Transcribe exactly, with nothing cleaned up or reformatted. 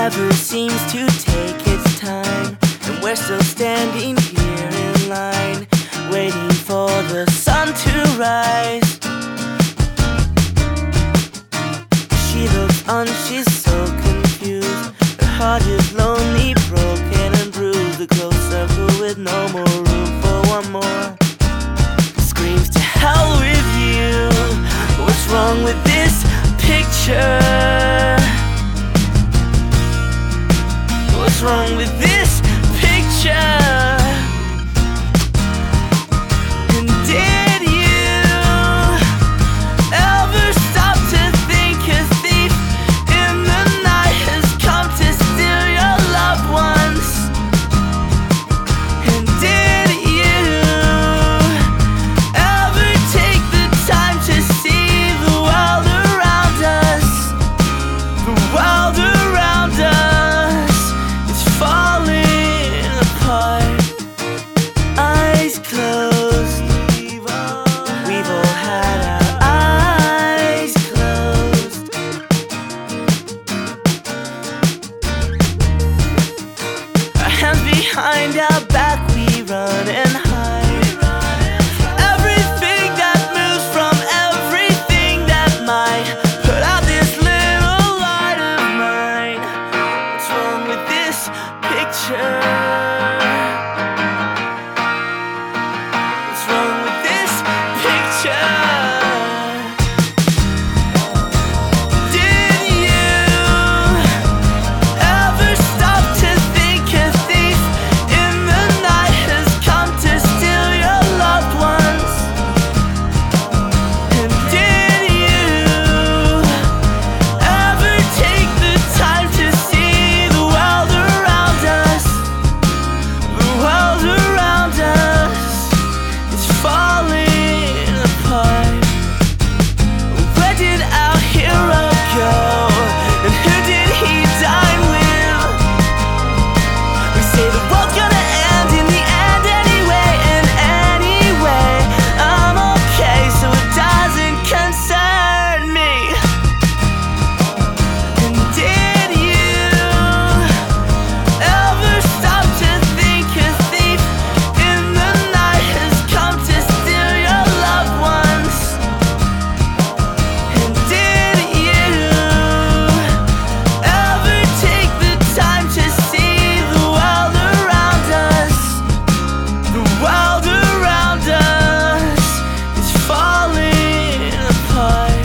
never seems to take its time, and we're still standing here in line, waiting for the sun to rise. She looks on, she's so confused. Her heart is lonely, broken and bruised. A close circle with no more room for one more. Screams to hell with you. What's wrong with this picture? What's wrong with this picture? And did you ever stop to think a thief in the night has come to steal your loved ones? And did you ever take the time to see the world around us? The world around us is falling apart. Eyes closed, we've all, we've all had our eyes closed. Our hands behind our back, we run and hide. Everything that moves from everything that might put out this little light of mine. What's wrong with this picture? What's wrong with this picture? Did you ever stop to think a thief in the night has come to steal your loved ones? And did you ever take the time to see the world around us? The world around us is falling apart. Where did our hero go? And who did he dine with? We say the world's gonna end in the end anyway, and anyway, I'm okay, so it doesn't concern me. And did you ever stop to think a thief in the night has come to steal your loved ones? And did you ever take the time to see the world around us? The world around us is falling apart.